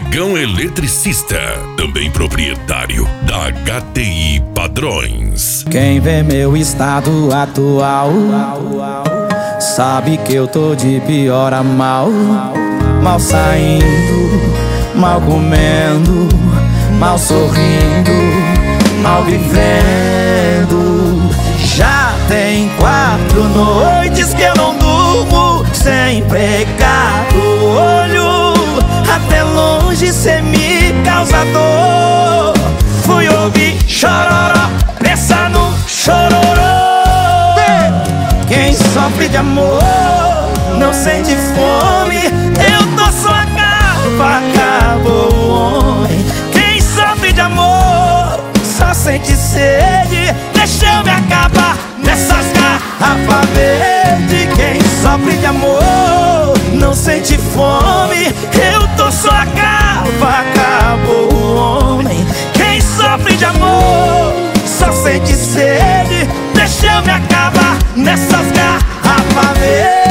Negão Eletricista, também proprietário da HTI Padrões. Quem vê meu estado atual sabe que eu tô de pior a mal. Mal saindo, mal comendo, mal sorrindo, mal vivendo. Já tem 4 noites que eu não durmo sem pregar o olho. Até longe cê me causa dor. Fui ouvir chororó, pensa no chororô. Quem sofre de amor não sente fome. Eu tô só acabou o homem. Quem sofre de amor só sente sede. Deixa eu me acabar nessas garrafas verdes. Quem sofre de amor não sente fome. Eu tô só acabou o homem. Quem sofre de amor só sente sede. Deixa eu me acabar nessas garrafas verdes.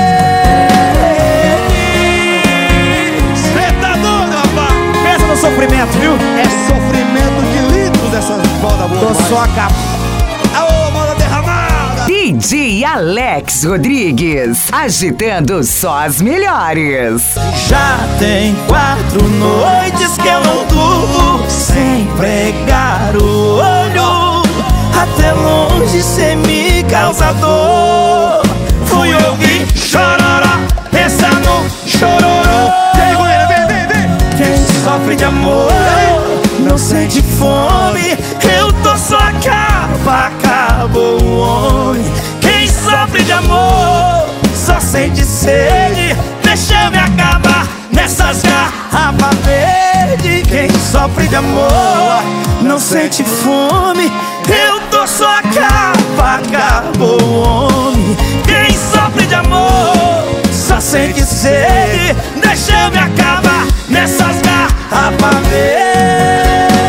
Cê tá doido, rapaz? Pensa no sofrimento, viu? É sofrimento de litros dessas bolas boas. Tô só acabado. Aô, bola derramada! DJ Alex Rodrigues, agitando só as melhores. Já tem 4 noites que eu não durmo sem pregar o olho. Até longe cê me causa dor. Fui ouvir chororó, pensa no chororô. Vem, Goiânia, vem, vem, vem! Quem sofre de amor não sente fome. Eu tô só acabou o homem. Quem sofre de amor só sente sede. Deixa eu me acabar nessas garrafas verdes. Quem sofre de amor não sente fome. Eu tô só acabou o homem. Quem sofre de amor só sente sede. Deixa eu me acabar nessas garrafas verdes.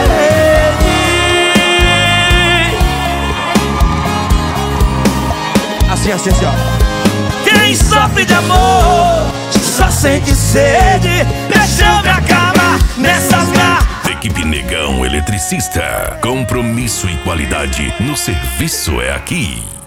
Assim, assim, assim, ó. Quem sofre de amor só sente sede. Deixa eu me acabar nessas garrafas. Equipe Negão Eletricista, compromisso e qualidade no serviço é aqui.